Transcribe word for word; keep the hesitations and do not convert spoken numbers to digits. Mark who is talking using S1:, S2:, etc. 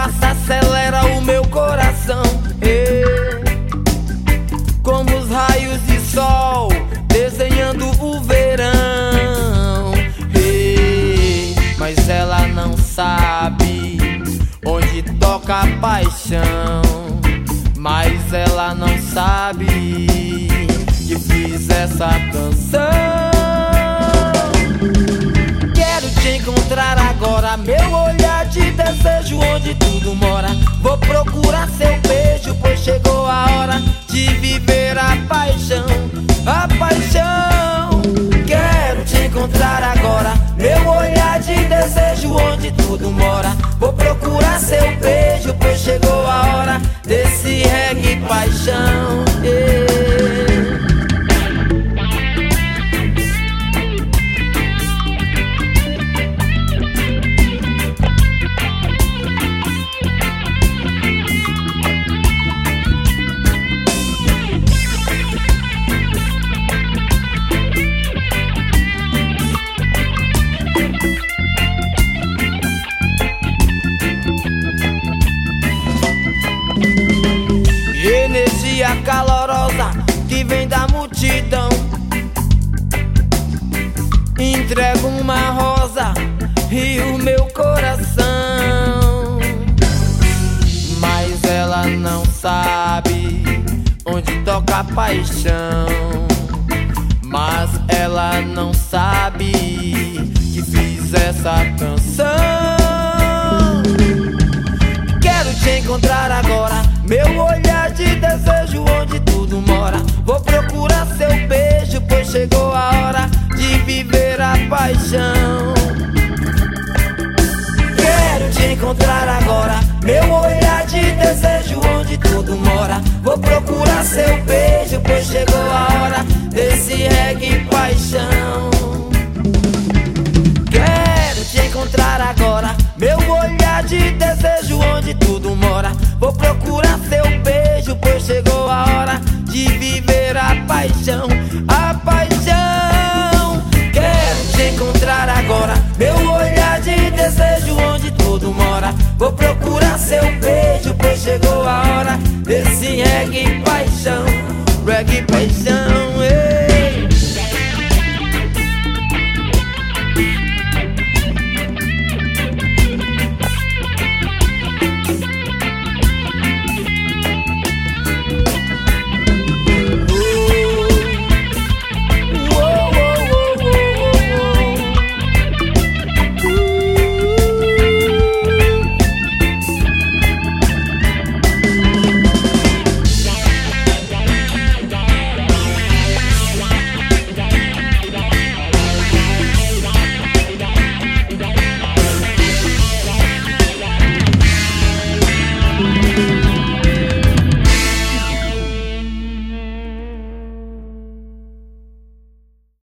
S1: passa, acelera o meu coração. Ei, como os raios de sol desenhando o verão. Ei, mas ela não sabe onde toca a paixão. Mas ela não sabe que fiz essa canção. Quero te encontrar agora, meu olhar de desejo onde tudo mora. Vou procurar seu beijo, pois chegou a hora de viver a paixão, a paixão. Quero te encontrar agora, meu olhar de desejo onde tudo mora. Vou procurar seu beijo, pois chegou a hora desse reggae paixão. Yeah. Energia calorosa que vem da multidão. Entrego uma rosa e o meu coração. Mas ela não sabe onde toca a paixão. Mas ela não sabe que fiz essa canção. Quero te encontrar agora, meu olhar de desejo onde tudo mora. Vou procurar seu beijo, pois chegou a hora de viver a paixão. Quero te encontrar agora, meu olhar de desejo onde tudo mora. Vou procurar seu beijo, pois chegou a hora desse reggae paixão. Quero te encontrar agora, meu olhar de desejo onde tudo mora. Vou procurar seu beijo, pois chegou a hora de viver a paixão, a paixão. Quero te encontrar agora, meu olhar de desejo onde tudo mora. Vou procurar seu beijo, pois chegou a hora desse reggae paixão, reggae paixão.